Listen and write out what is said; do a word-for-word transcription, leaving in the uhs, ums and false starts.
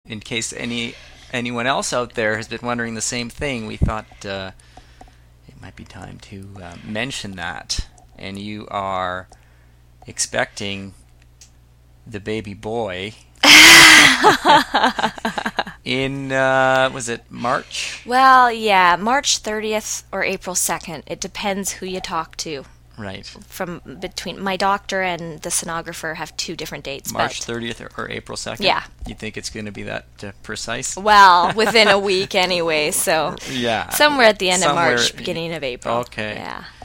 in case any anyone else out there has been wondering the same thing, we thought uh, it might be time to uh, mention that. And you are expecting the baby boy in, uh, was it March? Well, yeah, March thirtieth or April second. It depends who you talk to. Right. From between my doctor and the sonographer have two different dates. March but, thirtieth or, or April second? Yeah. You think it's going to be that uh, precise? Well, within a week anyway, so Yeah. somewhere at the end Somewhere, of March, beginning of April. Okay. Yeah.